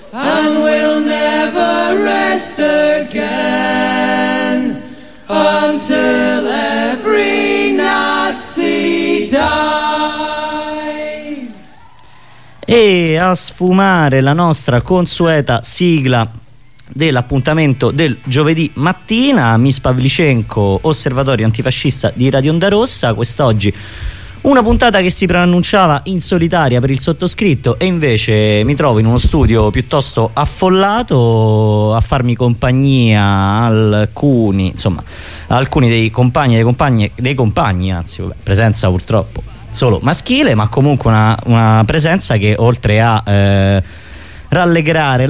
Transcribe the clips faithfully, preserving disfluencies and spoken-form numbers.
and we'll never rest again until every Nazi dies. E a sfumare la nostra consueta sigla dell'appuntamento del giovedì mattina, Miss Pavlichenko, osservatorio antifascista di Radio Onda Rossa. Quest'oggi una puntata che si preannunciava in solitaria per il sottoscritto, e invece mi trovo in uno studio piuttosto affollato a farmi compagnia alcuni, insomma, alcuni dei compagni, dei compagni, dei compagni, anzi, vabbè, presenza purtroppo solo maschile, ma comunque una, una presenza che oltre a eh, rallegrare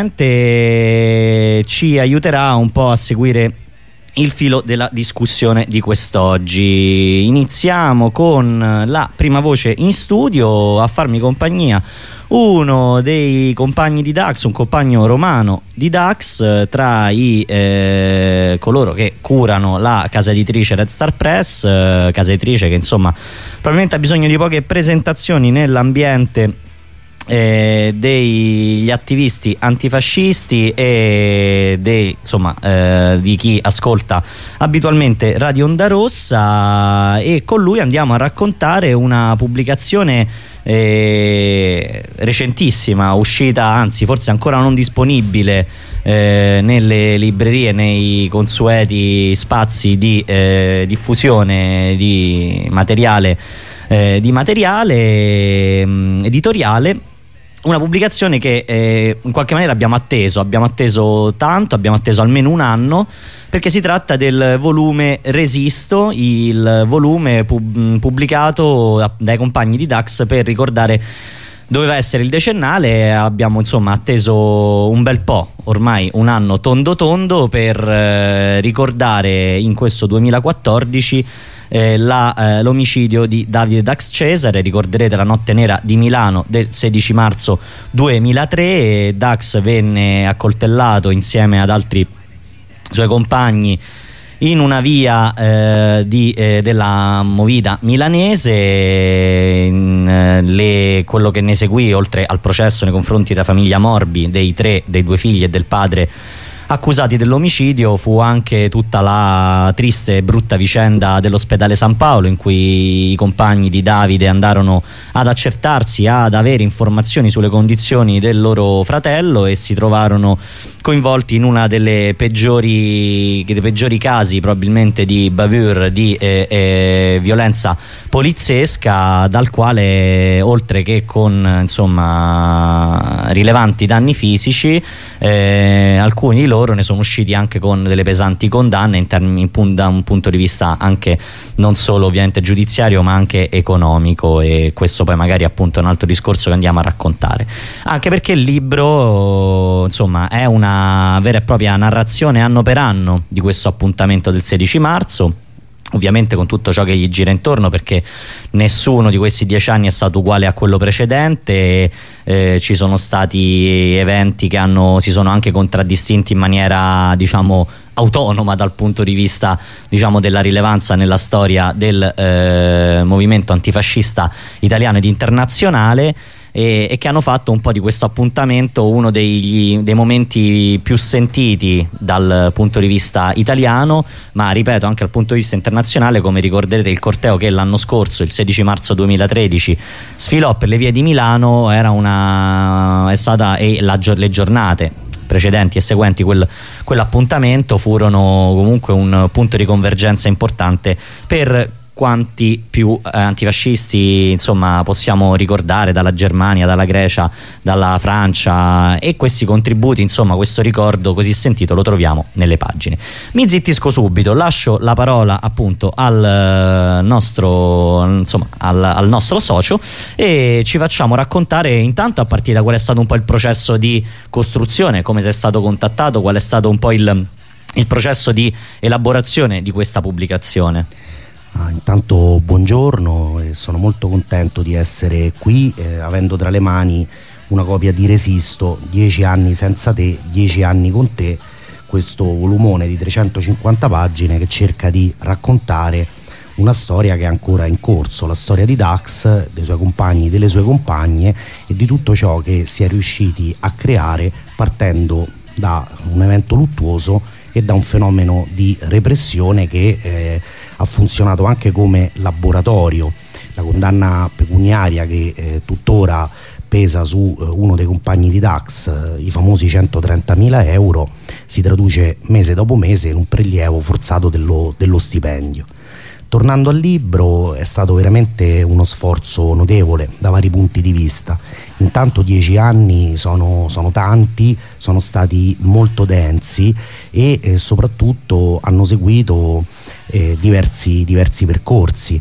l'ambiente ci aiuterà un po' a seguire il filo della discussione di quest'oggi. Iniziamo con la prima voce in studio. A farmi compagnia uno dei compagni di Dax, un compagno romano di Dax, tra i eh, coloro che curano la casa editrice Red Star Press, eh, casa editrice che insomma probabilmente ha bisogno di poche presentazioni nell'ambiente Eh, degli attivisti antifascisti e dei, insomma, eh, di chi ascolta abitualmente Radio Onda Rossa, e con lui andiamo a raccontare una pubblicazione eh, recentissima, uscita, anzi forse ancora non disponibile eh, nelle librerie, nei consueti spazi di eh, diffusione di materiale, eh, di materiale mh, editoriale. Una pubblicazione che eh, in qualche maniera abbiamo atteso, abbiamo atteso tanto, abbiamo atteso almeno un anno, perché si tratta del volume Resisto, il volume pub pubblicato dai compagni di Dax per ricordare, doveva essere il decennale. Abbiamo insomma atteso un bel po', ormai un anno tondo tondo, per eh, ricordare in questo duemilaquattordici Eh, l'omicidio eh, di Davide Dax Cesare. Ricorderete la notte nera di Milano del sedici marzo duemilatré. Dax venne accoltellato insieme ad altri suoi compagni in una via eh, di, eh, della Movida milanese. In, eh, le, quello che ne seguì, oltre al processo nei confronti della famiglia Morbi, dei tre, dei due figli e del padre accusati dell'omicidio, fu anche tutta la triste e brutta vicenda dell'ospedale San Paolo, in cui i compagni di Davide andarono ad accertarsi, ad avere informazioni sulle condizioni del loro fratello, e si trovarono coinvolti in una delle peggiori, dei peggiori casi probabilmente di bavure, di eh, eh, violenza poliziesca, dal quale, oltre che con insomma rilevanti danni fisici, eh, alcuni di loro ne sono usciti anche con delle pesanti condanne in termini, in, da un punto di vista anche non solo ovviamente giudiziario, ma anche economico, e questo poi magari appunto è un altro discorso che andiamo a raccontare, anche perché il libro insomma è una vera e propria narrazione anno per anno di questo appuntamento del sedici marzo, ovviamente con tutto ciò che gli gira intorno, perché nessuno di questi dieci anni è stato uguale a quello precedente. Eh, ci sono stati eventi che hanno, si sono anche contraddistinti in maniera diciamo autonoma dal punto di vista diciamo della rilevanza nella storia del eh, movimento antifascista italiano ed internazionale, e, e che hanno fatto un po' di questo appuntamento uno degli, dei momenti più sentiti dal punto di vista italiano, ma ripeto anche dal punto di vista internazionale. Come ricorderete, il corteo che l'anno scorso, il sedici marzo duemilatredici, sfilò per le vie di Milano era una è stata e la, le giornate precedenti e seguenti quel, quell'appuntamento furono comunque un punto di convergenza importante per quanti più eh, antifascisti insomma possiamo ricordare, dalla Germania, dalla Grecia, dalla Francia, e questi contributi, insomma questo ricordo così sentito lo troviamo nelle pagine. Mi zittisco subito, lascio la parola appunto al nostro insomma al, al nostro socio, e ci facciamo raccontare intanto a partire da qual è stato un po' il processo di costruzione, come sei stato contattato, qual è stato un po' il, il processo di elaborazione di questa pubblicazione. Ah, intanto buongiorno, e sono molto contento di essere qui eh, avendo tra le mani una copia di Resisto, dieci anni senza te, dieci anni con te, questo volumone di trecentocinquanta pagine che cerca di raccontare una storia che è ancora in corso, la storia di Dax, dei suoi compagni, delle sue compagne e di tutto ciò che si è riusciti a creare partendo da un evento luttuoso e da un fenomeno di repressione che eh, ha funzionato anche come laboratorio. La condanna pecuniaria che eh, tuttora pesa su eh, uno dei compagni di Dax, eh, i famosi centotrentamila euro, si traduce mese dopo mese in un prelievo forzato dello, dello stipendio. Tornando al libro, è stato veramente uno sforzo notevole da vari punti di vista. Intanto dieci anni sono, sono tanti, sono stati molto densi e eh, soprattutto hanno seguito eh, diversi, diversi percorsi.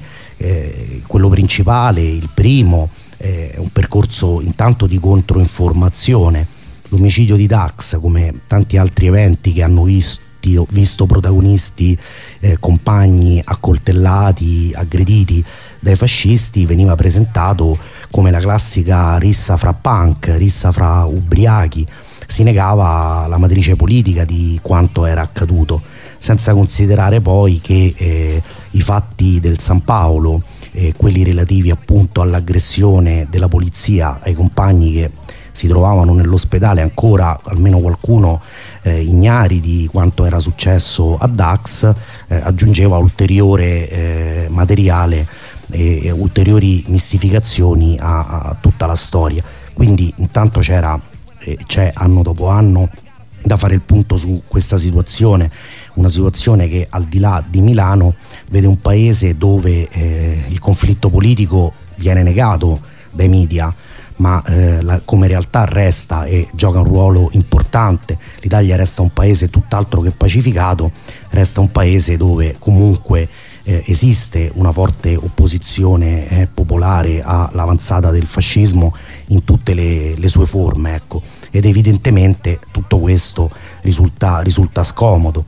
Eh, quello principale, il primo, è un percorso intanto di controinformazione. L'omicidio di Dax, come tanti altri eventi che hanno visto visto protagonisti eh, compagni accoltellati, aggrediti dai fascisti, veniva presentato come la classica rissa fra punk, rissa fra ubriachi. Si negava la matrice politica di quanto era accaduto, senza considerare poi che eh, i fatti del San Paolo, eh, quelli relativi appunto all'aggressione della polizia ai compagni che si trovavano nell'ospedale, ancora almeno qualcuno eh, ignari di quanto era successo a Dax, eh, aggiungeva ulteriore eh, materiale e, e ulteriori mistificazioni a, a tutta la storia. Quindi intanto c'era eh, c'è anno dopo anno da fare il punto su questa situazione, una situazione che al di là di Milano vede un paese dove eh, il conflitto politico viene negato dai media, ma eh, la, come realtà resta e gioca un ruolo importante. L'Italia resta un paese tutt'altro che pacificato, resta un paese dove comunque eh, esiste una forte opposizione eh, popolare all'avanzata del fascismo in tutte le, le sue forme, ecco. Ed evidentemente tutto questo risulta, risulta scomodo.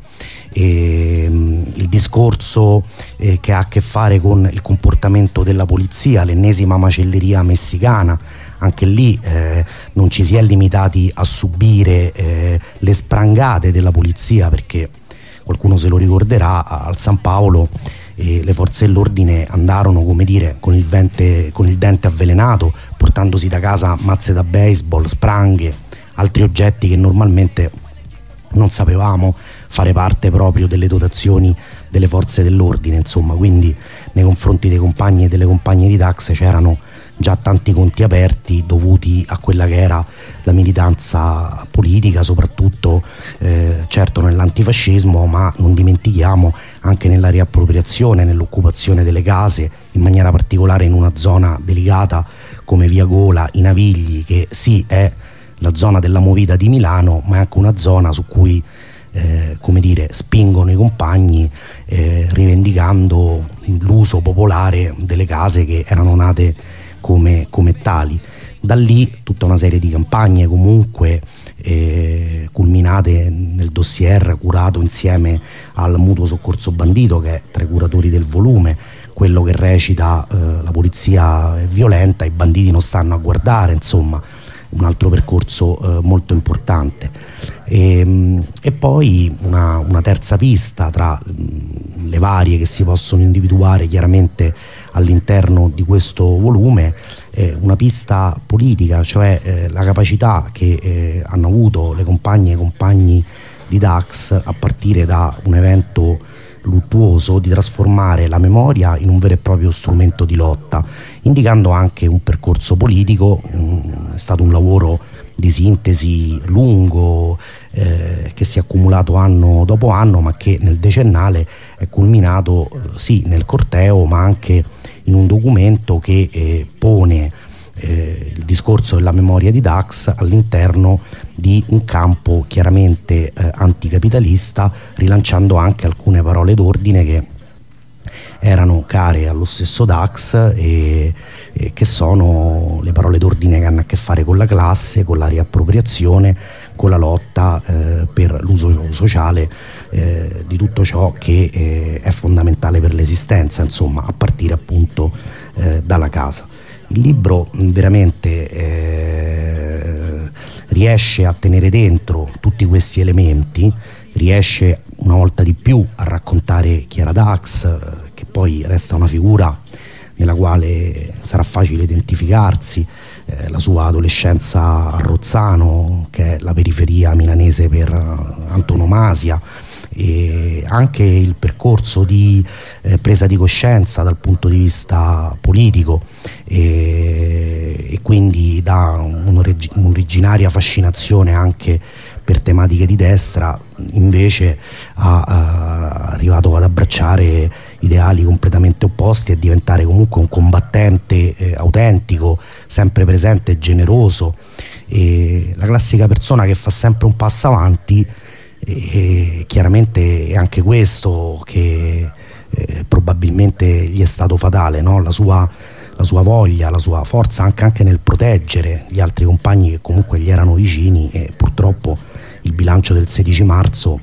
E, um, il discorso eh, che ha a che fare con il comportamento della polizia, l'ennesima macelleria messicana, anche lì eh, non ci si è limitati a subire eh, le sprangate della polizia, perché qualcuno se lo ricorderà, al San Paolo eh, le forze dell'ordine andarono, come dire, con il, vente, con il dente avvelenato, portandosi da casa mazze da baseball, spranghe, altri oggetti che normalmente non sapevamo fare parte proprio delle dotazioni delle forze dell'ordine, insomma. Quindi nei confronti dei compagni e delle compagne di Dax c'erano già tanti conti aperti dovuti a quella che era la militanza politica, soprattutto eh, certo nell'antifascismo, ma non dimentichiamo anche nella riappropriazione, nell'occupazione delle case, in maniera particolare in una zona delicata come Via Gola, i Navigli, che sì è la zona della movida di Milano, ma è anche una zona su cui eh, come dire, spingono i compagni eh, rivendicando l'uso popolare delle case che erano nate come, come tali. Da lì tutta una serie di campagne comunque eh, culminate nel dossier curato insieme al Mutuo Soccorso Bandito, che è tra i curatori del volume, quello che recita eh, la polizia è violenta, i banditi non stanno a guardare, insomma un altro percorso eh, molto importante. E, e poi una, una terza pista tra mh, le varie che si possono individuare chiaramente all'interno di questo volume, eh, una pista politica, cioè eh, la capacità che eh, hanno avuto le compagne e i compagni di Dax a partire da un evento luttuoso di trasformare la memoria in un vero e proprio strumento di lotta, indicando anche un percorso politico. È stato un lavoro di sintesi lungo eh, che si è accumulato anno dopo anno, ma che nel decennale è culminato eh, sì nel corteo, ma anche in un documento che eh, pone eh, il discorso della memoria di Dax all'interno di un campo chiaramente eh, anticapitalista, rilanciando anche alcune parole d'ordine che erano care allo stesso Dax e, e che sono le parole d'ordine che hanno a che fare con la classe, con la riappropriazione, con la lotta eh, per l'uso sociale eh, di tutto ciò che eh, è fondamentale per l'esistenza, insomma, a partire appunto eh, dalla casa. Il libro veramente eh, riesce a tenere dentro tutti questi elementi, riesce una volta di più a raccontare chi era Dax, che che poi resta una figura nella quale sarà facile identificarsi, eh, la sua adolescenza a Rozzano, che è la periferia milanese per antonomasia, e anche il percorso di eh, presa di coscienza dal punto di vista politico, e, e quindi da un'originaria fascinazione anche per tematiche di destra, invece ha, ha arrivato ad abbracciare ideali completamente opposti e diventare comunque un combattente eh, autentico, sempre presente e generoso, e la classica persona che fa sempre un passo avanti. E chiaramente è anche questo che eh, probabilmente gli è stato fatale, no? la, sua, la sua voglia, la sua forza anche, anche nel proteggere gli altri compagni che comunque gli erano vicini, e purtroppo il bilancio del sedici marzo,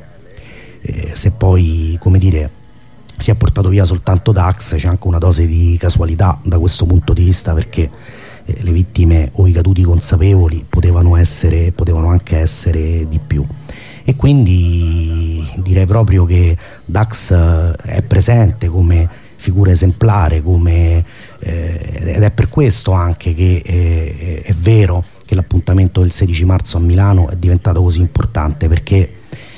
eh, se poi, come dire, si è portato via soltanto Dax, c'è anche una dose di casualità da questo punto di vista, perché eh, le vittime o i caduti consapevoli potevano essere, potevano anche essere di più. E quindi direi proprio che Dax è presente come figura esemplare, come, eh, ed è per questo anche che eh, è vero che l'appuntamento del sedici marzo a Milano è diventato così importante, perché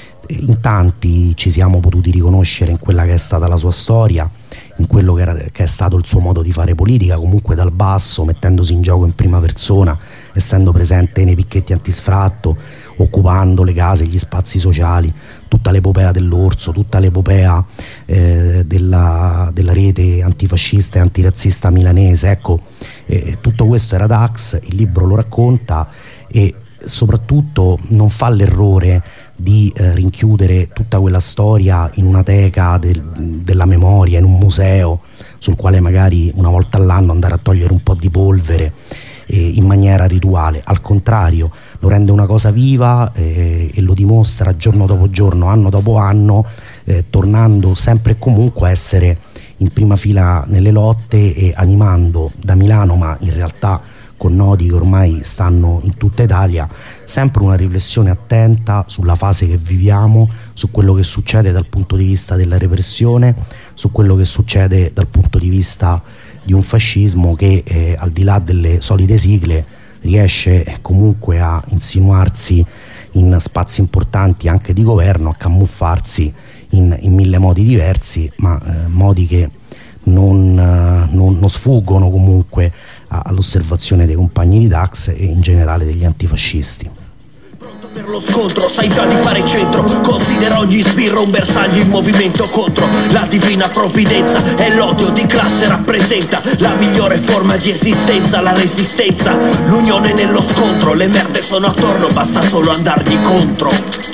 in tanti ci siamo potuti riconoscere in quella che è stata la sua storia, in quello che, era, che è stato il suo modo di fare politica, comunque dal basso, mettendosi in gioco in prima persona, essendo presente nei picchetti antisfratto, occupando le case, gli spazi sociali, tutta l'epopea dell'Orso, tutta l'epopea eh, della, della rete antifascista e antirazzista milanese. Ecco, eh, tutto questo era Dax, il libro lo racconta, e soprattutto non fa l'errore di eh, rinchiudere tutta quella storia in una teca del, della memoria, in un museo sul quale magari una volta all'anno andare a togliere un po' di polvere eh, in maniera rituale. Al contrario, lo rende una cosa viva eh, e lo dimostra giorno dopo giorno, anno dopo anno, eh, tornando sempre e comunque a essere in prima fila nelle lotte e animando da Milano, ma in realtà con nodi che ormai stanno in tutta Italia, sempre una riflessione attenta sulla fase che viviamo, su quello che succede dal punto di vista della repressione, su quello che succede dal punto di vista di un fascismo che eh, al di là delle solite sigle riesce comunque a insinuarsi in spazi importanti anche di governo, a camuffarsi in, in mille modi diversi, ma eh, modi che non, eh, non, non sfuggono comunque all'osservazione dei compagni di Dax e in generale degli antifascisti. Pronto per lo scontro, sai già di fare centro, considera ogni sbirro un bersaglio in movimento contro la divina provvidenza, e l'odio di classe rappresenta la migliore forma di esistenza, la resistenza, l'unione nello scontro, le merde sono attorno, basta solo andargli contro.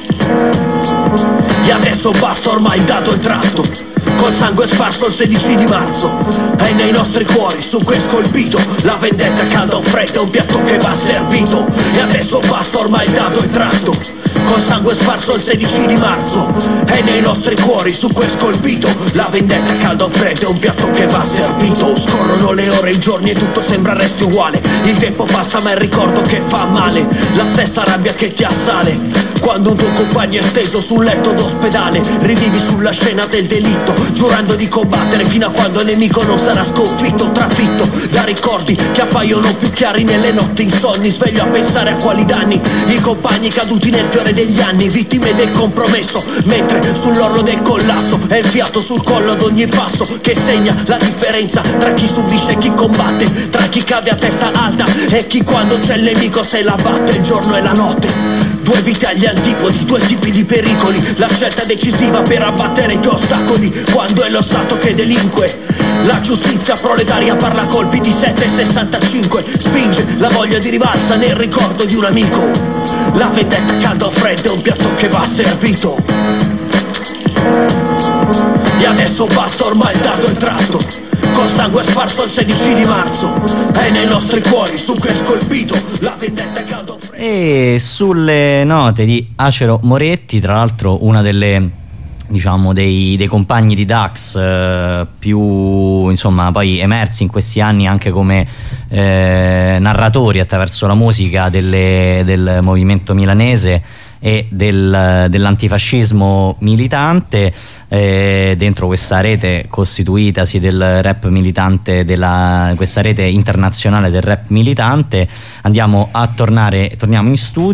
E adesso basta, ormai dato e tratto, col sangue sparso il sedici di marzo, e nei nostri cuori su quel scolpito la vendetta calda o fredda è un piatto che va servito. E adesso basta, ormai dato e tratto, col sangue sparso il sedici di marzo, e nei nostri cuori su quel scolpito la vendetta calda o fredda è un piatto che va servito. Scorrono le ore, i giorni e tutto sembra resti uguale, il tempo passa ma il ricordo che fa male, la stessa rabbia che ti assale quando un tuo compagno è steso sul letto d'ospedale. Rivivi sulla scena del delitto, giurando di combattere fino a quando il nemico non sarà sconfitto, trafitto da ricordi che appaiono più chiari nelle notti insonni. Sveglio a pensare a quali danni i compagni caduti nel fiore degli anni, vittime del compromesso, mentre sull'orlo del collasso è il fiato sul collo ad ogni passo che segna la differenza tra chi subisce e chi combatte, tra chi cade a testa alta e chi quando c'è il nemico se la batte, il giorno e la notte. Due vite agli antipodi, due tipi di pericoli, la scelta decisiva per abbattere i tuoi ostacoli quando è lo Stato che delinque. La giustizia proletaria parla a colpi di sette virgola sessantacinque, spinge la voglia di rivalsa nel ricordo di un amico. La vendetta calda o fredda è un piatto che va servito. E adesso basta, ormai il dato è tratto, col sangue sparso il sedici di marzo, e nei nostri cuori su quel scolpito la vendetta calda o fredda. E sulle note di Acero Moretti, tra l'altro una delle, diciamo, dei, dei compagni di Dax eh, più, insomma, poi emersi in questi anni anche come eh, narratori attraverso la musica delle, del movimento milanese, e del, dell'antifascismo militante, eh, dentro questa rete costituitasi del rap militante, della, questa rete internazionale del rap militante. Andiamo a tornare, torniamo in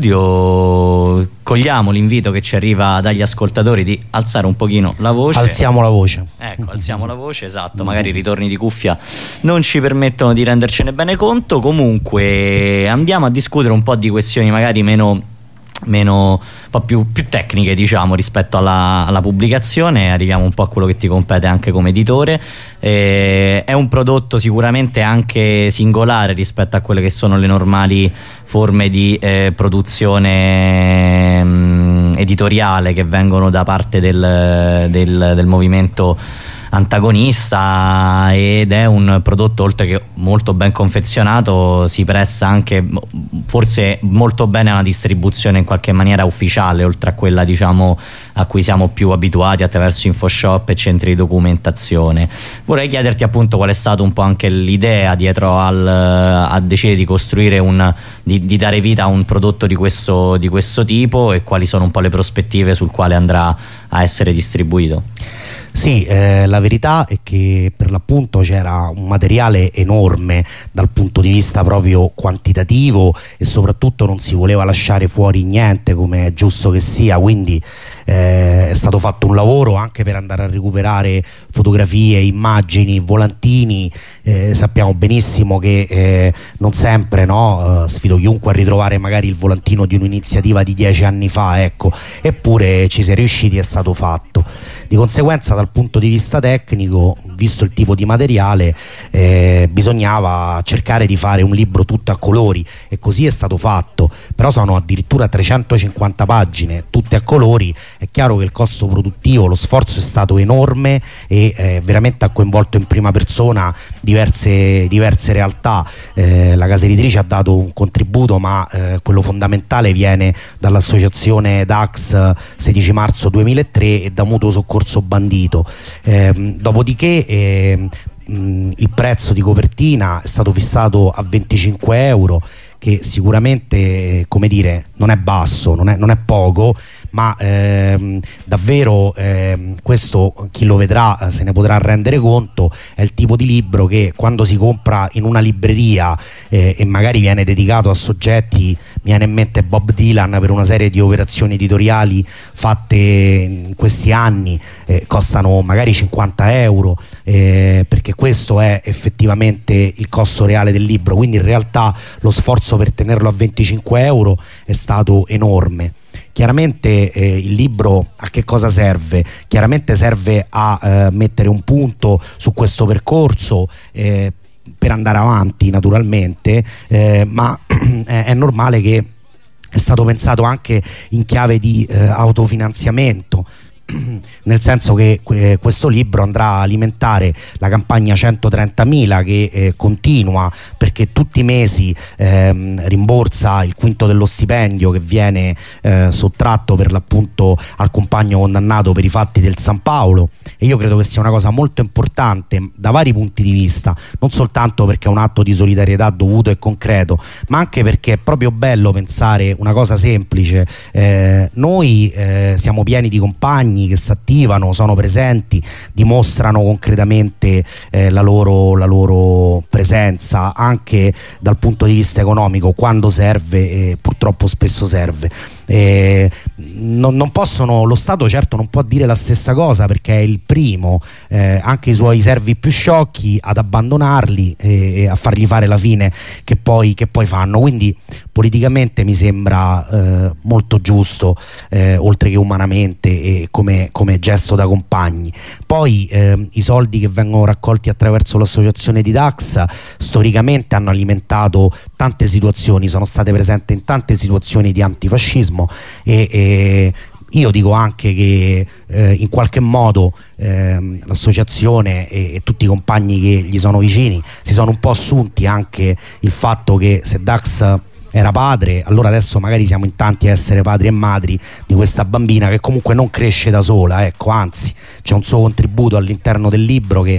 studio, cogliamo l'invito che ci arriva dagli ascoltatori di alzare un pochino la voce. Alziamo la voce. Ecco, alziamo la voce, esatto, magari i ritorni di cuffia non ci permettono di rendercene bene conto. Comunque andiamo a discutere un po' di questioni magari meno meno un po' più, più tecniche, diciamo, rispetto alla, alla pubblicazione. Arriviamo un po' a quello che ti compete anche come editore. Eh, è un prodotto sicuramente anche singolare rispetto a quelle che sono le normali forme di eh, produzione mh, editoriale che vengono da parte del, del, del movimento antagonista, ed è un prodotto, oltre che molto ben confezionato, si presta anche forse molto bene a una distribuzione in qualche maniera ufficiale, oltre a quella, diciamo, a cui siamo più abituati attraverso infoshop e centri di documentazione. Vorrei chiederti appunto qual è stata un po' anche l'idea dietro al, a decidere di costruire un di, di dare vita a un prodotto di questo, di questo tipo, e quali sono un po' le prospettive sul quale andrà a essere distribuito. Sì, eh, la verità è che per l'appunto c'era un materiale enorme dal punto di vista proprio quantitativo, e soprattutto non si voleva lasciare fuori niente, come è giusto che sia, quindi eh, è stato fatto un lavoro anche per andare a recuperare fotografie, immagini, volantini. Eh, sappiamo benissimo che eh, non sempre, no? Eh, sfido chiunque a ritrovare magari il volantino di un'iniziativa di dieci anni fa, ecco, eppure ci si è riusciti, è stato fatto. Di conseguenza, dal punto di vista tecnico, visto il tipo di materiale, eh, bisognava cercare di fare un libro tutto a colori, e così è stato fatto. Però sono addirittura trecentocinquanta pagine tutte a colori. È chiaro che il costo produttivo, lo sforzo è stato enorme, e eh, veramente ha coinvolto in prima persona diverse, diverse realtà. Eh, la casa editrice ha dato un contributo, ma eh, quello fondamentale viene dall'associazione D A X sedici marzo duemilatré e da Mutuo Soccorso Bandito. Eh, dopodiché eh, mh, il prezzo di copertina è stato fissato a venticinque euro, che sicuramente, come dire, non è basso, non è, non è poco, ma ehm, davvero ehm, questo, chi lo vedrà eh, se ne potrà rendere conto. È il tipo di libro che quando si compra in una libreria eh, e magari viene dedicato a soggetti, mi viene in mente Bob Dylan, per una serie di operazioni editoriali fatte in questi anni, eh, costano magari cinquanta euro, eh, perché questo è effettivamente il costo reale del libro. Quindi in realtà lo sforzo per tenerlo a venticinque euro è stato enorme. Chiaramente eh, il libro a che cosa serve? Chiaramente serve a eh, mettere un punto su questo percorso, eh, per andare avanti naturalmente, eh, ma è, è normale che è stato pensato anche in chiave di eh, autofinanziamento, nel senso che eh, questo libro andrà a alimentare la campagna centotrentamila, che eh, continua, perché tutti i mesi ehm, rimborsa il quinto dello stipendio che viene eh, sottratto per l'appunto al compagno condannato per i fatti del San Paolo. E io credo che sia una cosa molto importante da vari punti di vista, non soltanto perché è un atto di solidarietà dovuto e concreto, ma anche perché è proprio bello pensare una cosa semplice. Eh, noi eh, siamo pieni di compagni che si attivano, sono presenti, dimostrano concretamente eh, la, loro, la loro presenza anche dal punto di vista economico quando serve, e purtroppo spesso serve. Eh, non, non possono, lo Stato certo non può dire la stessa cosa, perché è il primo, eh, anche i suoi servi più sciocchi, ad abbandonarli e, e a fargli fare la fine che poi, che poi fanno. Quindi politicamente mi sembra eh, molto giusto, eh, oltre che umanamente e come, come gesto da compagni. Poi eh, i soldi che vengono raccolti attraverso l'associazione di D A X storicamente hanno alimentato tante situazioni, sono state presenti in tante situazioni di antifascismo, e, e io dico anche che eh, in qualche modo eh, l'associazione e, e tutti i compagni che gli sono vicini si sono un po' assunti anche il fatto che se D A X era padre, allora adesso magari siamo in tanti a essere padri e madri di questa bambina, che comunque non cresce da sola, ecco, anzi c'è un suo contributo all'interno del libro che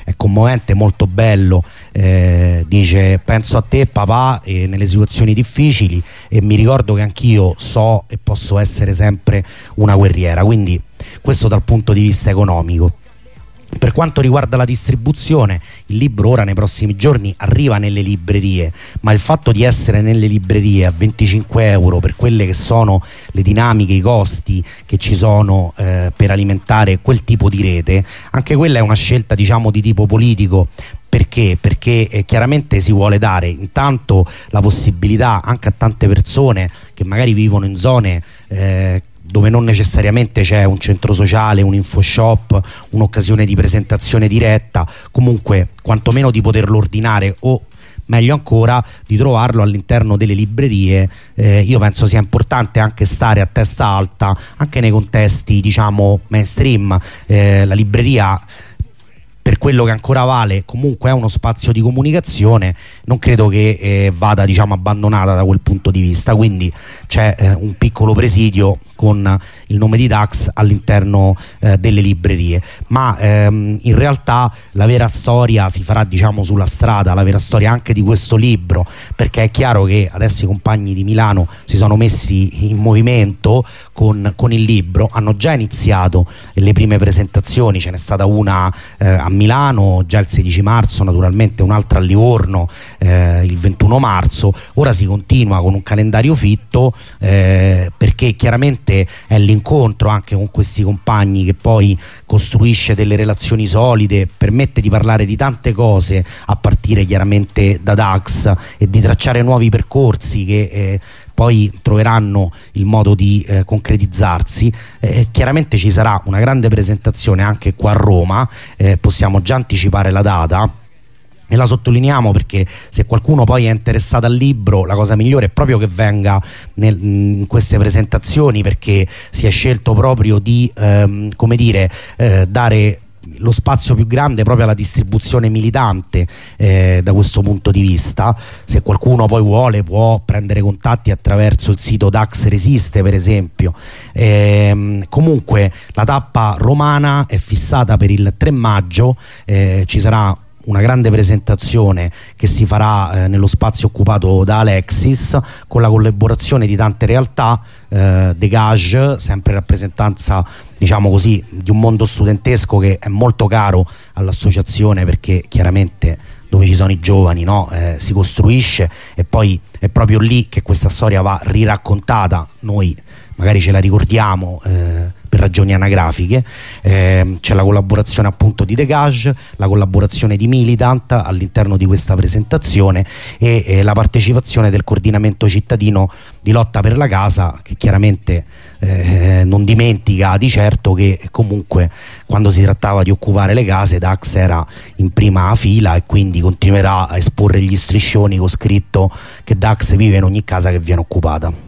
è commovente, molto bello. Eh, dice: penso a te papà e nelle situazioni difficili, e mi ricordo che anch'io so e posso essere sempre una guerriera. Quindi questo dal punto di vista economico. Per quanto riguarda la distribuzione, il libro ora nei prossimi giorni arriva nelle librerie, ma il fatto di essere nelle librerie a venticinque euro per quelle che sono le dinamiche, i costi che ci sono eh, per alimentare quel tipo di rete, anche quella è una scelta, diciamo, di tipo politico. Perché? Perché eh, chiaramente si vuole dare intanto la possibilità anche a tante persone che magari vivono in zone eh, dove non necessariamente c'è un centro sociale, un info shop, un'occasione di presentazione diretta, comunque quantomeno di poterlo ordinare, o meglio ancora di trovarlo all'interno delle librerie. Eh, io penso sia importante anche stare a testa alta anche nei contesti, diciamo, mainstream. Eh, la libreria, per quello che ancora vale, comunque è uno spazio di comunicazione, non credo che eh, vada, diciamo, abbandonata da quel punto di vista. Quindi c'è eh, un piccolo presidio con il nome di Dax all'interno eh, delle librerie, ma ehm, in realtà la vera storia si farà, diciamo, sulla strada, la vera storia anche di questo libro, perché è chiaro che adesso i compagni di Milano si sono messi in movimento con, con il libro, hanno già iniziato le prime presentazioni, ce n'è stata una eh, a Milano già il sedici marzo, naturalmente un'altra a Livorno eh, il ventuno marzo. Ora si continua con un calendario fitto eh, perché chiaramente è l'incontro anche con questi compagni che poi costruisce delle relazioni solide, permette di parlare di tante cose a partire chiaramente da Dax e di tracciare nuovi percorsi che eh, poi troveranno il modo di eh, concretizzarsi. Eh, chiaramente ci sarà una grande presentazione anche qua a Roma, eh, possiamo già anticipare la data e la sottolineiamo perché se qualcuno poi è interessato al libro, la cosa migliore è proprio che venga nel, in queste presentazioni, perché si è scelto proprio di ehm, come dire eh, dare lo spazio più grande proprio alla distribuzione militante. Eh, da questo punto di vista, se qualcuno poi vuole, può prendere contatti attraverso il sito Dax Resiste, per esempio. Eh, comunque la tappa romana è fissata per il tre maggio, eh, ci sarà una grande presentazione che si farà eh, nello spazio occupato da Alexis, con la collaborazione di tante realtà, eh, Degage, sempre rappresentanza, diciamo così, di un mondo studentesco che è molto caro all'associazione, perché chiaramente dove ci sono i giovani, no? eh, si costruisce, e poi è proprio lì che questa storia va riraccontata. Noi magari ce la ricordiamo eh, per ragioni anagrafiche. Eh, c'è la collaborazione appunto di Degage, la collaborazione di Militant all'interno di questa presentazione e eh, la partecipazione del coordinamento cittadino di lotta per la casa, che chiaramente eh, non dimentica di certo che comunque quando si trattava di occupare le case Dax era in prima fila, e quindi continuerà a esporre gli striscioni con scritto che Dax vive in ogni casa che viene occupata.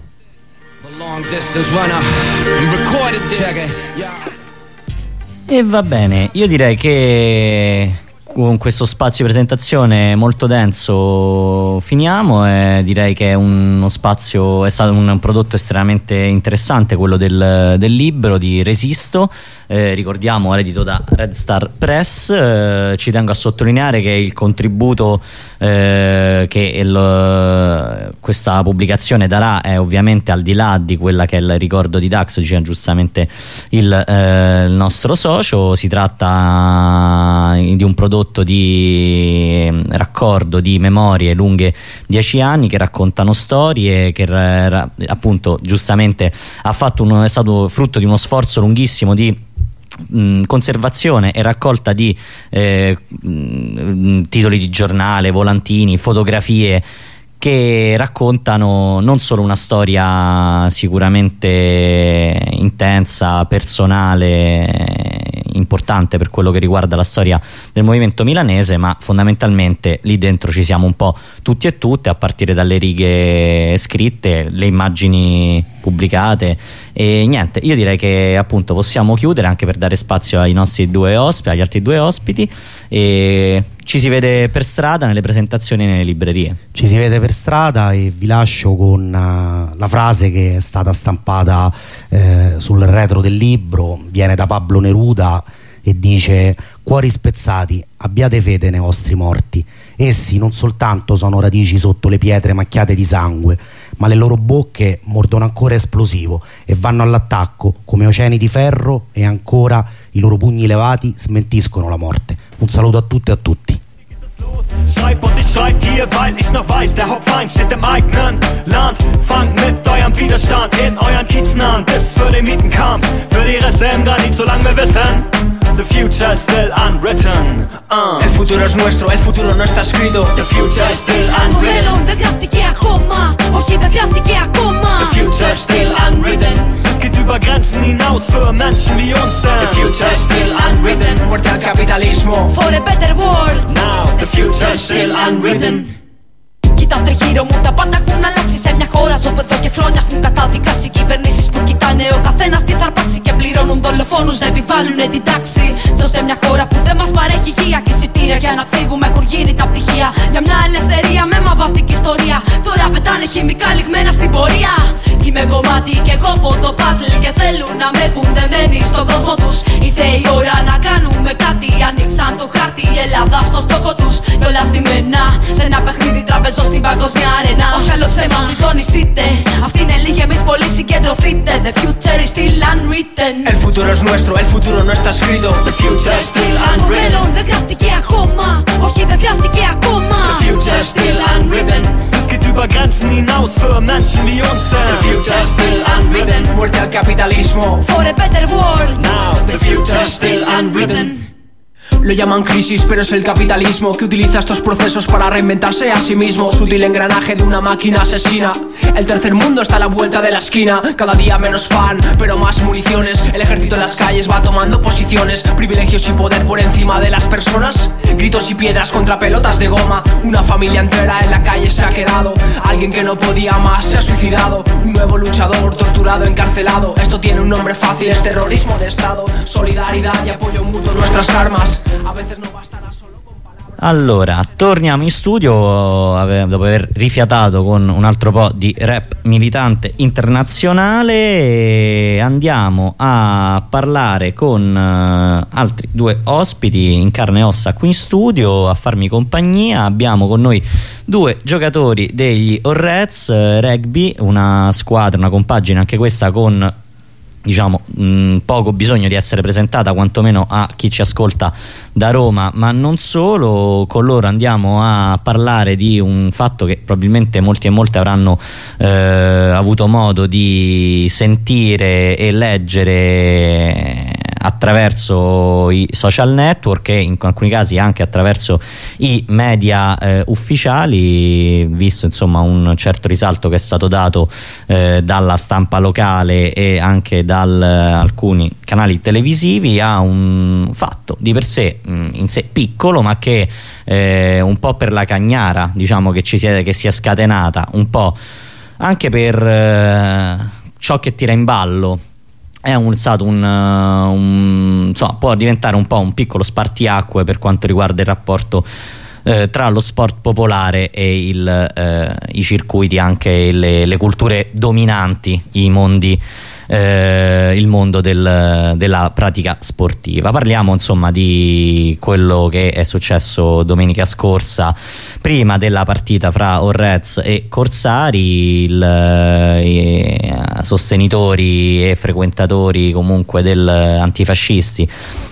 E va bene, io direi che con questo spazio di presentazione molto denso finiamo, e direi che è uno spazio, è stato un prodotto estremamente interessante quello del, del libro di Resisto. Eh, ricordiamo, edito da Red Star Press. Eh, ci tengo a sottolineare che il contributo eh, che il, questa pubblicazione darà è ovviamente al di là di quella che è il ricordo di Dax, diceva giustamente il, eh, il nostro socio. Si tratta di un prodotto di raccordo di memorie lunghe dieci anni che raccontano storie, che appunto giustamente ha fatto uno, è stato frutto di uno sforzo lunghissimo di conservazione e raccolta di eh, titoli di giornale, volantini, fotografie che raccontano non solo una storia sicuramente intensa, personale, importante per quello che riguarda la storia del movimento milanese, ma fondamentalmente lì dentro ci siamo un po' tutti e tutte, a partire dalle righe scritte, le immagini pubblicate. E niente, io direi che appunto possiamo chiudere, anche per dare spazio ai nostri due ospiti, agli altri due ospiti, e ci si vede per strada nelle presentazioni nelle librerie. Ci si vede per strada, e vi lascio con uh, la frase che è stata stampata eh, sul retro del libro, viene da Pablo Neruda e dice: Cuori spezzati, abbiate fede nei vostri morti. Essi non soltanto sono radici sotto le pietre macchiate di sangue, ma le loro bocche mordono ancora esplosivo e vanno all'attacco come oceani di ferro, e ancora i loro pugni levati smentiscono la morte. Un saluto a tutte e a tutti. Schreib und ich schreib hier, weil ich noch weiß, der Hauptfeind steht im eigenen Land. Fangt mit eurem Widerstand in euren Kiezen an, bis für den Mietenkampf, für die Reste im Granit, solange wir wissen, the future is still unwritten. uh. El futuro es nuestro, el futuro no está escrito. The future is still unwritten. Δεν γράφτηκε ακόμα, όχι δεν γράφτηκε ακόμα. The future is still unwritten. Es geht über Grenzen hinaus für Menschen wie uns denn. The future is still unwritten. Muerte al capitalismo. For a better world. Now the future is still unwritten. Κοιτάω τριγύρω μου, τα πάντα έχουν αλλάξει σε μια χώρα. Ζω εδώ και χρόνια έχουν καταδικάσει κυβερνήσεις που κοιτάνε ο καθένας τι θα αρπάξει και πληρώνουν δολοφόνους να επιβάλλουν την τάξη. Ζω σε μια χώρα που δεν μας παρέχει υγεία και εισιτήρια για να φύγουμε έχουν γίνει τα πτυχία. Για μια ελευθερία με μαβαυτική ιστορία. Τώρα πετάνε χημικά λιγμένα στην πορεία. Είμαι κομμάτι κι εγώ από το puzzle και θέλουν να με πουν δεμένοι στον κόσμο τους. Ήρθε η ώρα να κάνουμε κάτι. Άνοιξαν το χάρτη η Ελλάδα στο στόχο τους. Και όλα στημένα σε ένα παιχνίδι τραπεζό στην παγκόσμια αρένα. Όχι άλλο ψέμα, συντονιστείτε. Αυτή είναι λίγη, εμείς πολύ συγκεντρωθείτε. The future is still unwritten. El futuro es nuestro, el futuro no está escrito. The future is still Το unwritten. μέλλον δεν γράφτηκε ακόμα. Όχι δεν γράφτηκε ακόμα. The future is still unwritten. Es geht über Grenzen hinaus für Menschen wie uns denn. The future is still unwritten. Muerte al capitalismo. For a better world. Now the future is still unwritten. Lo llaman crisis, pero es el capitalismo que utiliza estos procesos para reinventarse a sí mismo. Sutil engranaje de una máquina asesina. El tercer mundo está a la vuelta de la esquina. Cada día menos pan, pero más municiones. El ejército en las calles va tomando posiciones. Privilegios y poder por encima de las personas. Gritos y piedras contra pelotas de goma. Una familia entera en la calle se ha quedado. Alguien que no podía más se ha suicidado. Un nuevo luchador torturado, encarcelado. Esto tiene un nombre fácil, es terrorismo de estado. Solidaridad y apoyo mutuo, nuestras armas. A veces no bastará solo con palabras. Allora, torniamo in studio ave- dopo aver rifiatato con un altro po' di rap militante internazionale, e andiamo a parlare con uh, altri due ospiti in carne e ossa qui in studio a farmi compagnia. Abbiamo con noi due giocatori degli Horrez uh, Rugby, una squadra, una compagine anche questa con, diciamo, mh, poco bisogno di essere presentata, quantomeno a chi ci ascolta da Roma, ma non solo. Con loro andiamo a parlare di un fatto che probabilmente molti e molte avranno eh, avuto modo di sentire e leggere attraverso i social network e in alcuni casi anche attraverso i media eh, ufficiali, visto insomma un certo risalto che è stato dato eh, dalla stampa locale e anche da alcuni canali televisivi a un fatto di per sé mh, in sé piccolo, ma che eh, un po' per la cagnara, diciamo, che ci si è, che si è scatenata, un po' anche per eh, ciò che tira in ballo. È un, stato un, un insomma, può diventare un po' un piccolo spartiacque per quanto riguarda il rapporto eh, tra lo sport popolare e il, eh, i circuiti, anche le, le culture dominanti, i mondi, eh, il mondo del, della pratica sportiva. Parliamo insomma di quello che è successo domenica scorsa, prima della partita fra Horrez e Corsari. Il, i sostenitori e frequentatori comunque del antifascisti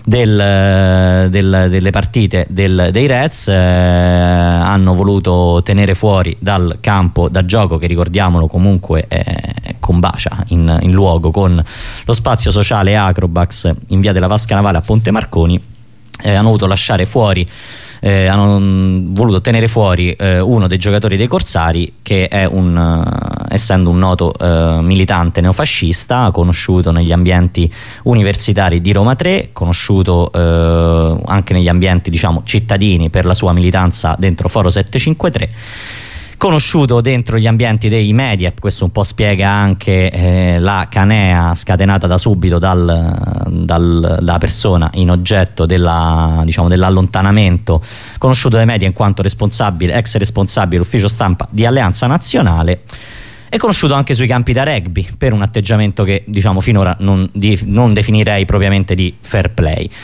del, del, delle partite del, dei Reds eh, hanno voluto tenere fuori dal campo da gioco, che ricordiamolo comunque eh, combacia in, in luogo con lo spazio sociale Acrobax in via della Vasca Navale a Ponte Marconi. Eh, hanno voluto lasciare fuori Eh, hanno voluto tenere fuori eh, uno dei giocatori dei Corsari, che è un uh, essendo un noto uh, militante neofascista, conosciuto negli ambienti universitari di Roma tre, conosciuto uh, anche negli ambienti, diciamo, cittadini per la sua militanza dentro Foro settecentocinquantatré, conosciuto dentro gli ambienti dei media. Questo un po' spiega anche eh, la canea scatenata da subito dal, dal, dalla persona in oggetto della, diciamo, dell'allontanamento, conosciuto dai media in quanto responsabile, ex responsabile ufficio stampa di Alleanza Nazionale, e conosciuto anche sui campi da rugby per un atteggiamento che, diciamo, finora non, di, non definirei propriamente di fair play.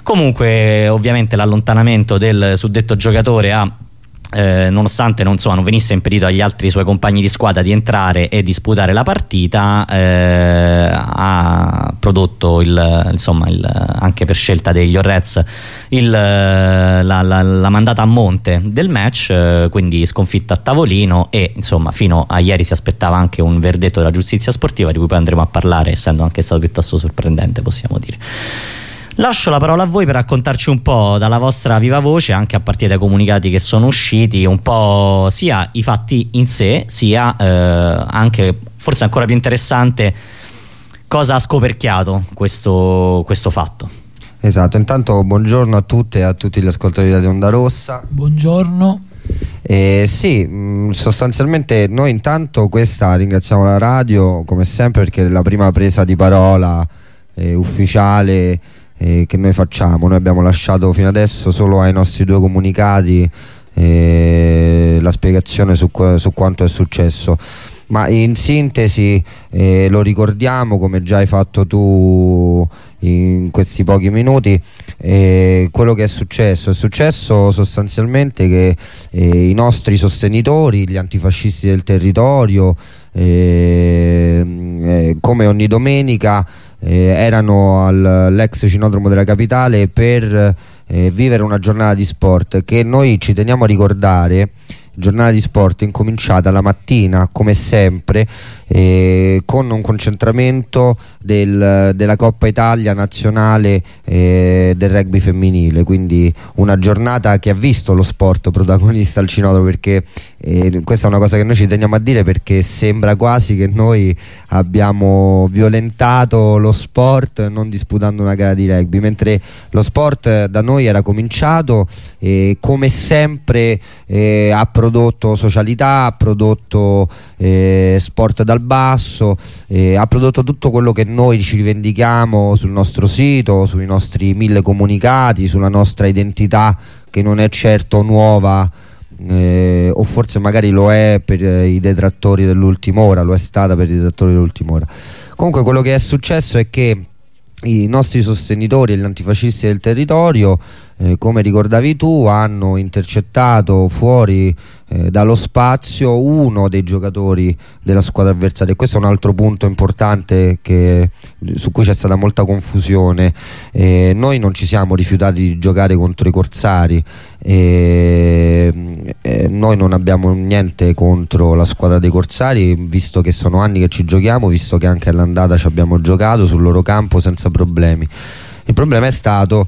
Comunque ovviamente l'allontanamento del suddetto giocatore ha Eh, nonostante non, insomma, non venisse impedito agli altri suoi compagni di squadra di entrare e disputare la partita, eh, ha prodotto il, insomma, il, anche per scelta degli Orrez il, la, la, la mandata a monte del match, eh, quindi sconfitta a tavolino, e insomma fino a ieri si aspettava anche un verdetto della giustizia sportiva, di cui poi andremo a parlare, essendo anche stato piuttosto sorprendente, possiamo dire. Lascio la parola a voi per raccontarci un po' dalla vostra viva voce, anche a partire dai comunicati che sono usciti, un po' sia i fatti in sé, sia eh, anche, forse ancora più interessante, cosa ha scoperchiato questo, questo fatto. Esatto, intanto buongiorno a tutte e a tutti gli ascoltatori di Onda Rossa. Buongiorno. Eh, sì, mh, sostanzialmente noi intanto questa ringraziamo la radio come sempre, perché è la prima presa di parola eh, ufficiale Eh, che noi facciamo. Noi abbiamo lasciato fino adesso solo ai nostri due comunicati eh, la spiegazione su, su quanto è successo, ma in sintesi eh, lo ricordiamo, come già hai fatto tu in questi pochi minuti. Eh, quello che è successo è successo sostanzialmente che eh, i nostri sostenitori, gli antifascisti del territorio, eh, eh, come ogni domenica Eh, erano all'ex cinodromo della capitale per eh, vivere una giornata di sport che noi ci teniamo a ricordare. Giornata di sport incominciata la mattina come sempre eh, con un concentramento del, della Coppa Italia nazionale eh, del rugby femminile, quindi una giornata che ha visto lo sport protagonista al cinodromo, perché eh, questa è una cosa che noi ci teniamo a dire, perché sembra quasi che noi abbiamo violentato lo sport non disputando una gara di rugby, mentre lo sport da noi era cominciato e come sempre eh, ha prodotto socialità, ha prodotto eh, sport dal basso, eh, ha prodotto tutto quello che noi ci rivendichiamo sul nostro sito, sui nostri mille comunicati, sulla nostra identità, che non è certo nuova, eh, o forse magari lo è per eh, i detrattori dell'ultima ora, lo è stata per i detrattori dell'ultima ora. Comunque quello che è successo è che i nostri sostenitori e gli antifascisti del territorio, eh, come ricordavi tu, hanno intercettato fuori eh, dallo spazio uno dei giocatori della squadra avversaria, e questo è un altro punto importante che, su cui c'è stata molta confusione. Eh, noi non ci siamo rifiutati di giocare contro i corsari, e, e noi non abbiamo niente contro la squadra dei corsari, visto che sono anni che ci giochiamo, visto che anche all'andata ci abbiamo giocato sul loro campo senza problemi. Il problema è stato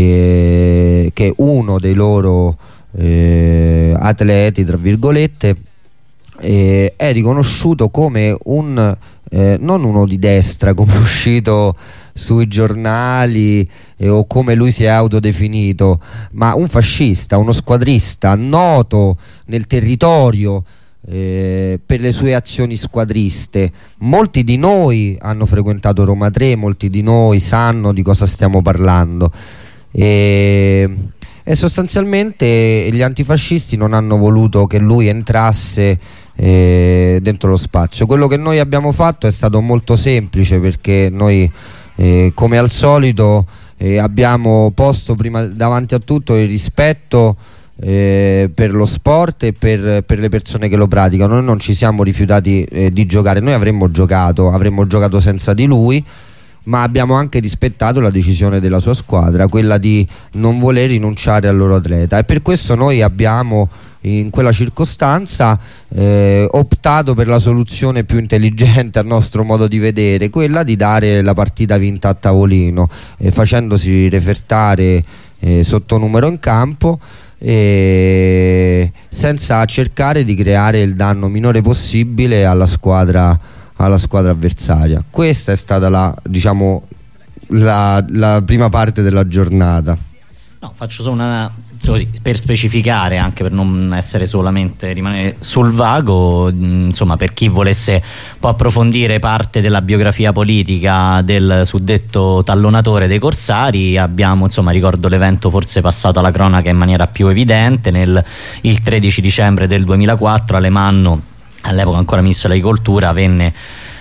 eh, che uno dei loro eh, atleti, tra virgolette, eh, è riconosciuto come un eh, non uno di destra come è uscito sui giornali eh, o come lui si è autodefinito, ma un fascista, uno squadrista noto nel territorio Eh, per le sue azioni squadriste. Molti di noi hanno frequentato Roma tre, molti di noi sanno di cosa stiamo parlando, e, e sostanzialmente gli antifascisti non hanno voluto che lui entrasse eh, dentro lo spazio. Quello che noi abbiamo fatto è stato molto semplice, perché noi eh, come al solito eh, abbiamo posto prima davanti a tutto il rispetto Eh, per lo sport e per, per le persone che lo praticano. Noi non ci siamo rifiutati eh, di giocare, noi avremmo giocato, avremmo giocato senza di lui, ma abbiamo anche rispettato la decisione della sua squadra, quella di non voler rinunciare al loro atleta, e per questo noi abbiamo in quella circostanza eh, optato per la soluzione più intelligente a nostro modo di vedere, quella di dare la partita vinta a tavolino, eh, facendosi refertare eh, sotto numero in campo, e senza cercare di creare il danno minore possibile alla squadra, alla squadra avversaria. Questa è stata la, diciamo, la, la prima parte della giornata. No, faccio solo una, così, per specificare, anche per non essere solamente rimanere sul vago, insomma, per chi volesse un po' approfondire parte della biografia politica del suddetto tallonatore dei corsari, abbiamo, insomma, ricordo l'evento forse passato alla cronaca in maniera più evidente nel il tredici dicembre del duemilaquattro. Alemanno, all'epoca ancora ministro dell'agricoltura, venne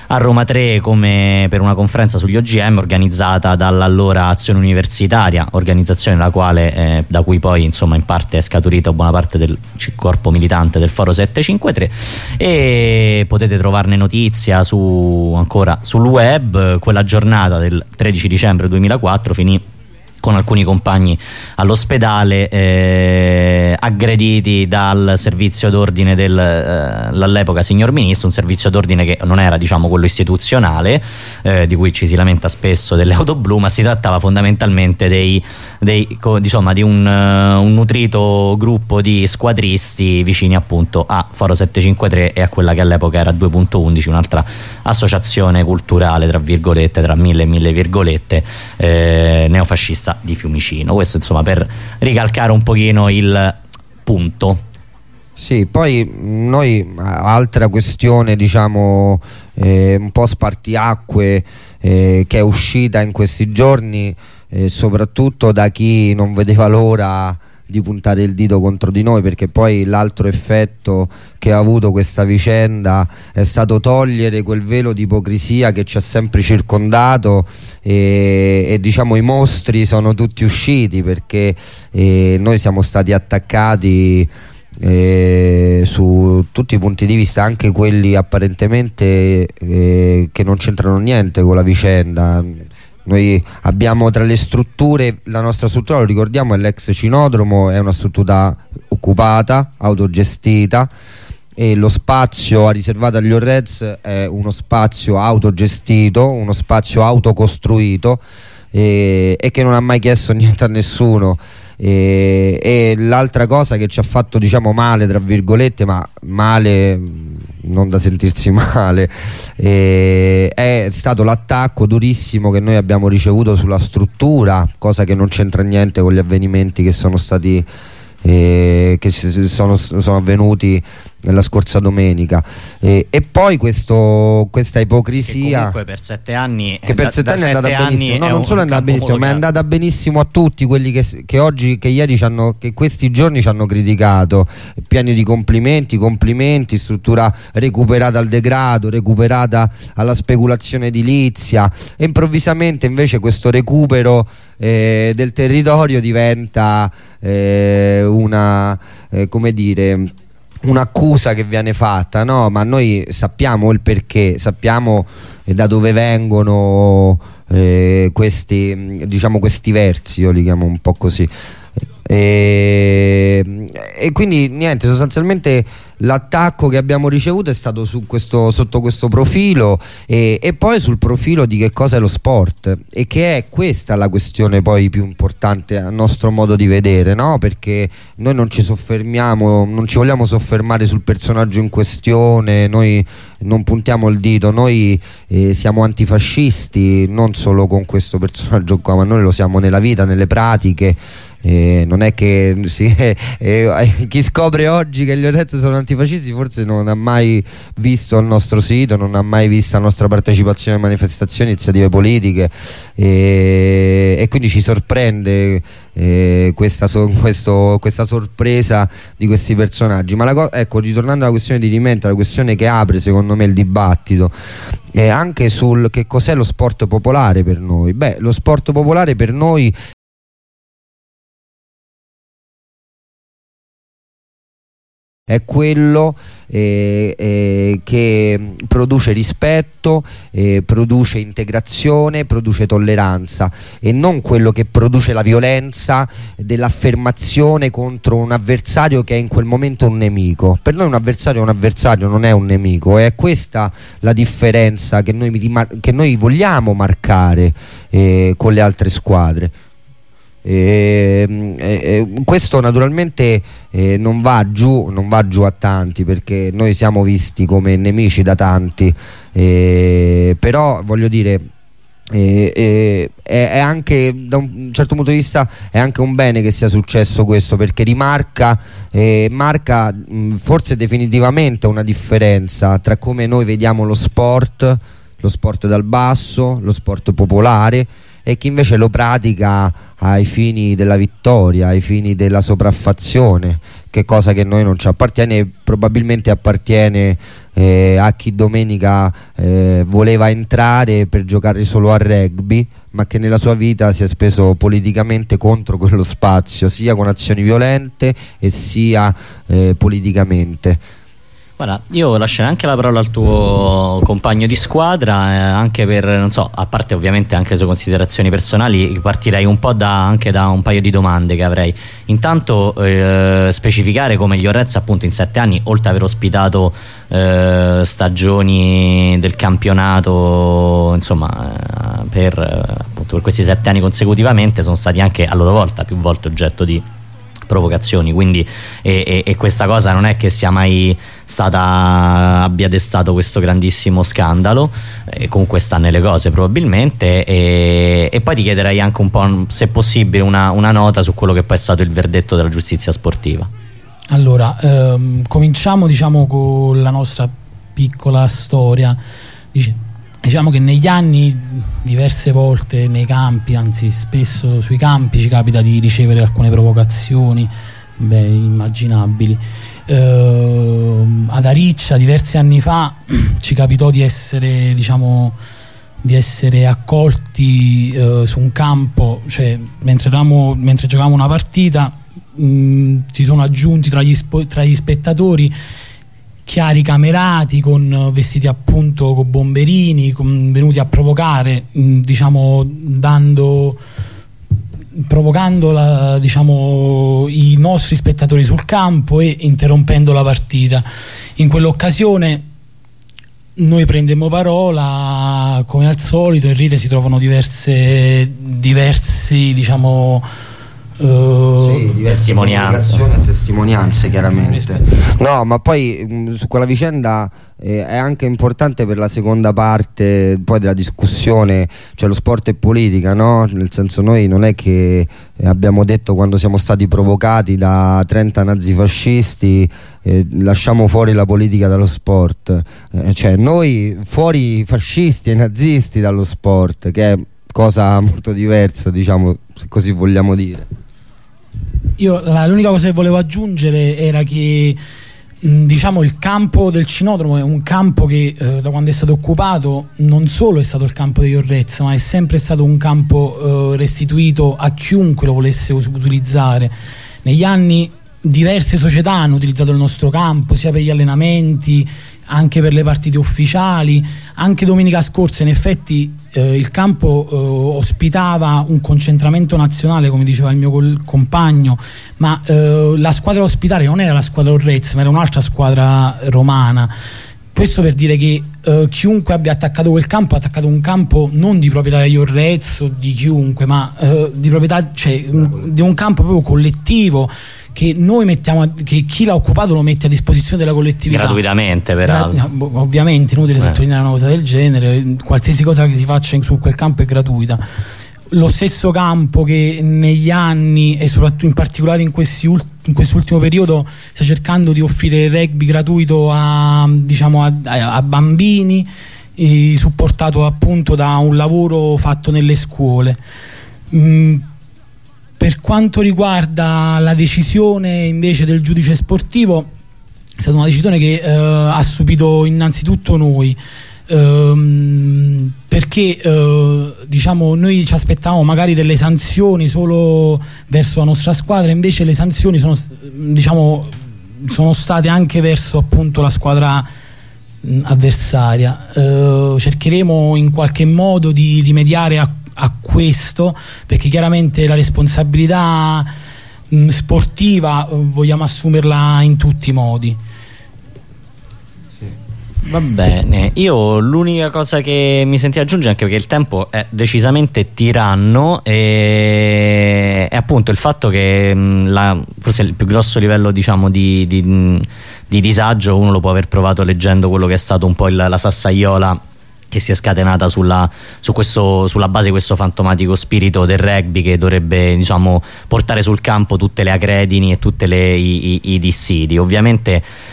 a Roma tre come per una conferenza sugli O G M organizzata dall'allora Azione Universitaria, organizzazione la quale, eh, da cui poi insomma in parte è scaturita buona parte del corpo militante del Foro settecentocinquantatré, e potete trovarne notizia su, ancora sul web. Quella giornata del tredici dicembre duemilaquattro finì con alcuni compagni all'ospedale, eh, aggrediti dal servizio d'ordine dell'all'epoca eh, signor ministro, un servizio d'ordine che non era, diciamo, quello istituzionale, eh, di cui ci si lamenta spesso, delle auto blu, ma si trattava fondamentalmente dei, dei, insomma, di un, uh, un nutrito gruppo di squadristi vicini appunto a Foro settecentocinquantatré e a quella che all'epoca era due punto undici, un'altra associazione culturale, tra virgolette, tra mille e mille virgolette, eh, neofascista di Fiumicino. Questo insomma per ricalcare un pochino il punto. Sì, poi noi, altra questione, diciamo, eh, un po' spartiacque, eh, che è uscita in questi giorni, eh, soprattutto da chi non vedeva l'ora di puntare il dito contro di noi, perché poi l'altro effetto che ha avuto questa vicenda è stato togliere quel velo di ipocrisia che ci ha sempre circondato, e, e diciamo i mostri sono tutti usciti, perché eh, noi siamo stati attaccati eh, su tutti i punti di vista, anche quelli apparentemente eh, che non c'entrano niente con la vicenda. Noi abbiamo tra le strutture, la nostra struttura, lo ricordiamo, è l'ex Cinodromo, è una struttura occupata, autogestita, e lo spazio riservato agli Orreds è uno spazio autogestito, uno spazio autocostruito, e, e che non ha mai chiesto niente a nessuno. E, e l'altra cosa che ci ha fatto, diciamo, male, tra virgolette, ma male non da sentirsi male, e è stato l'attacco durissimo che noi abbiamo ricevuto sulla struttura, cosa che non c'entra niente con gli avvenimenti che sono stati eh, che sono, sono avvenuti la scorsa domenica, eh, e poi questo, questa ipocrisia che comunque per sette anni che per da, sette anni è andata benissimo, no, non solo è andata benissimo, ma è andata benissimo a tutti quelli che, che oggi, che ieri ci hanno, che questi giorni ci hanno criticato, pieni di complimenti, complimenti, struttura recuperata al degrado, recuperata alla speculazione edilizia, e improvvisamente invece questo recupero eh, del territorio diventa eh, una eh, come dire un'accusa che viene fatta, no? Ma noi sappiamo il perché, sappiamo eh, da dove vengono eh, questi, diciamo, questi versi, io li chiamo un po' così, e, e quindi niente, sostanzialmente l'attacco che abbiamo ricevuto è stato su questo, sotto questo profilo, e, e poi sul profilo di che cosa è lo sport, e che è questa la questione poi più importante a nostro modo di vedere, no? Perché noi non ci soffermiamo, non ci vogliamo soffermare sul personaggio in questione, noi non puntiamo il dito, noi eh, siamo antifascisti non solo con questo personaggio qua, ma noi lo siamo nella vita, nelle pratiche. Eh, non è che sì, eh, eh, chi scopre oggi che gli Orreds sono antifascisti forse non ha mai visto il nostro sito, non ha mai visto la nostra partecipazione a manifestazioni, iniziative politiche, eh, e quindi ci sorprende eh, questa, so, questo, questa sorpresa di questi personaggi. Ma la ecco, ritornando alla questione di Rimente, la questione che apre secondo me il dibattito è anche sul che cos'è lo sport popolare per noi. Beh, lo sport popolare per noi è quello eh, eh, che produce rispetto, eh, produce integrazione, produce tolleranza, e non quello che produce la violenza dell'affermazione contro un avversario che è in quel momento un nemico. Per noi un avversario è un avversario, non è un nemico, è questa la differenza che noi, che noi vogliamo marcare eh, con le altre squadre. E, e, questo naturalmente eh, non va giù, non va giù a tanti, perché noi siamo visti come nemici da tanti, eh, però voglio dire eh, eh, è, è anche, da un certo punto di vista, è anche un bene che sia successo questo, perché rimarca eh, marca mh, forse definitivamente una differenza tra come noi vediamo lo sport, lo sport dal basso, lo sport popolare, e chi invece lo pratica ai fini della vittoria, ai fini della sopraffazione, che cosa che a noi non ci appartiene e probabilmente appartiene eh, a chi domenica eh, voleva entrare per giocare solo a rugby, ma che nella sua vita si è speso politicamente contro quello spazio, sia con azioni violente e sia eh, politicamente. Guarda, io lascerei anche la parola al tuo compagno di squadra, eh, anche per, non so, a parte ovviamente anche le sue considerazioni personali, partirei un po' da, anche da un paio di domande che avrei. Intanto eh, specificare come gli Orrez appunto in sette anni, oltre ad aver ospitato eh, stagioni del campionato, insomma, eh, per, appunto, per questi sette anni consecutivamente, sono stati anche a loro volta più volte oggetto di provocazioni, quindi e, e, e questa cosa non è che sia mai stata abbia destato questo grandissimo scandalo, e comunque sta nelle cose probabilmente, e, e poi ti chiederei anche un po', se possibile, una, una nota su quello che poi è stato il verdetto della giustizia sportiva. Allora, ehm, cominciamo diciamo con la nostra piccola storia. Dice, diciamo che negli anni diverse volte nei campi, anzi spesso sui campi, ci capita di ricevere alcune provocazioni, beh, immaginabili. Eh, ad Ariccia diversi anni fa ci capitò di essere, diciamo, di essere accolti eh, su un campo, cioè mentre, eravamo, mentre giocavamo una partita, mh, si sono aggiunti tra gli, tra gli spettatori chiari camerati con vestiti appunto con bomberini, con, venuti a provocare, mh, diciamo dando provocando la, diciamo, i nostri spettatori sul campo e interrompendo la partita. In quell'occasione noi prendemmo parola, come al solito in rete si trovano diverse diversi diciamo Uh, sì, diverse testimonianze e testimonianze chiaramente. No, ma poi mh, su quella vicenda eh, è anche importante per la seconda parte poi della discussione, cioè lo sport e politica, no? Nel senso, noi non è che abbiamo detto quando siamo stati provocati da trenta nazifascisti eh, lasciamo fuori la politica dallo sport, eh, cioè noi fuori fascisti e nazisti dallo sport, che è cosa molto diversa, diciamo, se così vogliamo dire. Io l'unica cosa che volevo aggiungere era che mh, diciamo il campo del Cinodromo è un campo che eh, da quando è stato occupato non solo è stato il campo degli Orrez, ma è sempre stato un campo eh, restituito a chiunque lo volesse utilizzare. Negli anni diverse società hanno utilizzato il nostro campo sia per gli allenamenti, anche per le partite ufficiali. Anche domenica scorsa in effetti eh, il campo eh, ospitava un concentramento nazionale, come diceva il mio compagno, ma eh, la squadra ospitale non era la squadra Orrez, ma era un'altra squadra romana. Questo per dire che eh, chiunque abbia attaccato quel campo ha attaccato un campo non di proprietà degli Orrez o di chiunque, ma eh, di proprietà, cioè un, di un campo proprio collettivo, che noi mettiamo, che chi l'ha occupato lo mette a disposizione della collettività gratuitamente, peraltro. Gra- ovviamente inutile eh. sottolineare una cosa del genere, qualsiasi cosa che si faccia in, su quel campo è gratuita. Lo stesso campo che negli anni e soprattutto in particolare in, questi ult- in quest'ultimo periodo sta cercando di offrire rugby gratuito a, diciamo, a, a bambini, eh, supportato appunto da un lavoro fatto nelle scuole. Mm, Per quanto riguarda la decisione invece del giudice sportivo, è stata una decisione che eh, ha subito innanzitutto noi, ehm, perché eh, diciamo noi ci aspettavamo magari delle sanzioni solo verso la nostra squadra, invece le sanzioni sono, diciamo, sono state anche verso appunto la squadra mh, avversaria. Eh, cercheremo in qualche modo di rimediare a a questo, perché chiaramente la responsabilità mh, sportiva eh, vogliamo assumerla in tutti i modi. Va bene, io l'unica cosa che mi senti aggiungere, anche perché il tempo è decisamente tiranno, e è appunto il fatto che mh, la, forse il più grosso livello, diciamo, di, di, mh, di disagio uno lo può aver provato leggendo quello che è stato un po' il, la sassaiola che si è scatenata sulla, su questo, sulla base di questo fantomatico spirito del rugby che dovrebbe, diciamo, portare sul campo tutte le acredini e tutti i, i, i dissidi. Ovviamente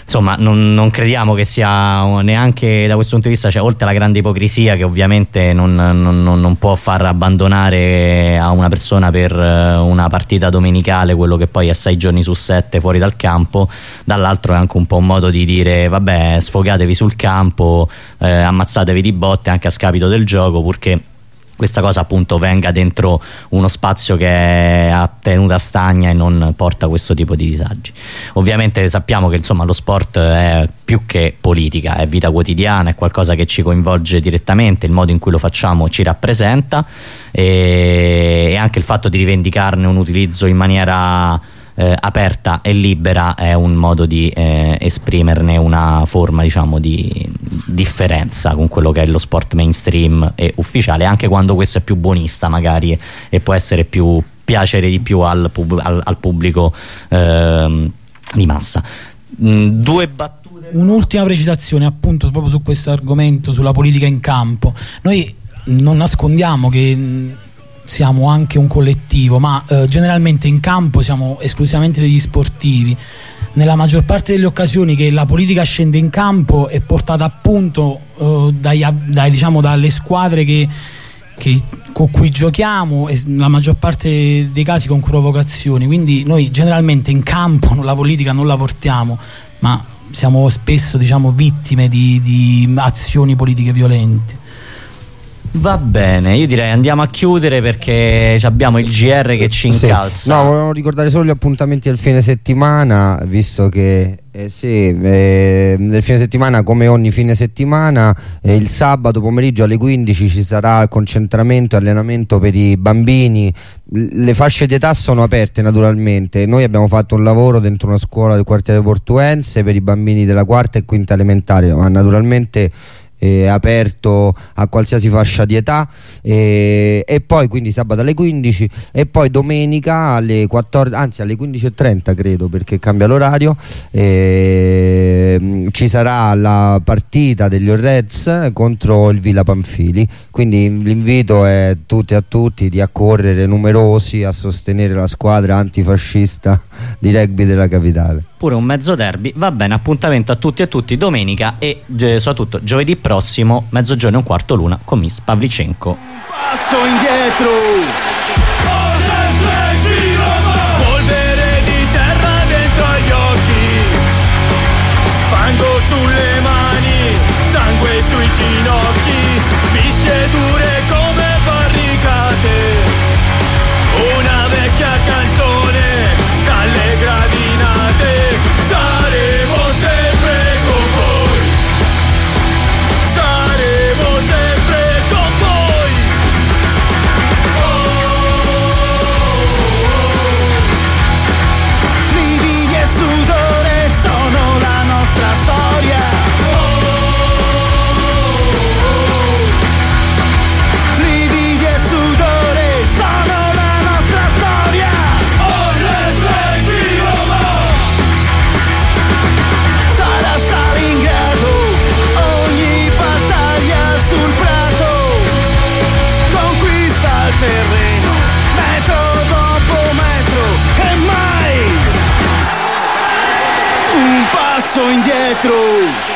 insomma non, non crediamo che sia neanche da questo punto di vista, cioè oltre alla grande ipocrisia che ovviamente non, non, non può far abbandonare a una persona per una partita domenicale quello che poi è sei giorni su sette fuori dal campo, dall'altro è anche un po' un modo di dire vabbè, sfogatevi sul campo, eh, ammazzatevi di botte anche a scapito del gioco, purché questa cosa appunto venga dentro uno spazio che è a tenuta stagna e non porta questo tipo di disagi. Ovviamente sappiamo che insomma lo sport è più che politica, è vita quotidiana, è qualcosa che ci coinvolge direttamente, il modo in cui lo facciamo ci rappresenta, e, e anche il fatto di rivendicarne un utilizzo in maniera Eh, aperta e libera è un modo di eh, esprimerne una forma, diciamo, di differenza con quello che è lo sport mainstream e ufficiale, anche quando questo è più buonista magari e, e può essere più piacere di più al, pub al, al pubblico eh, di massa. Mm, due battute. Un'ultima precisazione appunto proprio su questo argomento, sulla politica in campo. Noi non nascondiamo che mh, siamo anche un collettivo, ma eh, generalmente in campo siamo esclusivamente degli sportivi. Nella maggior parte delle occasioni che la politica scende in campo è portata appunto eh, dai, dai, diciamo, dalle squadre che, che, con cui giochiamo, e nella maggior parte dei casi con provocazioni. Quindi noi generalmente in campo la politica non la portiamo, ma siamo spesso, diciamo, vittime di, di azioni politiche violente. Va bene, io direi andiamo a chiudere perché abbiamo il G R che ci incalza. Sì. No, volevo ricordare solo gli appuntamenti del fine settimana, visto che eh, sì, eh, nel fine settimana, come ogni fine settimana, eh, il sabato pomeriggio alle quindici ci sarà il concentramento e allenamento per i bambini. Le fasce d'età sono aperte naturalmente. Noi abbiamo fatto un lavoro dentro una scuola del quartiere portuense per i bambini della quarta e quinta elementare, ma naturalmente è aperto a qualsiasi fascia di età, e, e poi quindi sabato alle quindici e poi domenica alle quattordici, anzi alle quindici e trenta credo, perché cambia l'orario, e, ci sarà la partita degli Orreds contro il Villa Pamphili, quindi l'invito è tutti a tutti di accorrere numerosi a sostenere la squadra antifascista di rugby della capitale. Pure un mezzo derby, va bene, appuntamento a tutti e tutti domenica e eh, soprattutto giovedì prossimo, mezzogiorno e un quarto l'una con Miss Pavlicenko. Passo indietro, polvere di terra dentro agli occhi, fango sulle mani, sangue sui ginocchi, mischie dure come barricate, una vecchia canzone dalle gradinate. Saremo sempre con voi, saremo sempre con voi. Oh, oh, oh. lividi e sudore sono la nostra storia. Oh, oh, oh. lividi e sudore sono la nostra storia. Oh, Rugby Roma! Sarà Stalingrado ogni battaglia sul prato, conquista il terreno metro dopo metro e mai un passo indietro.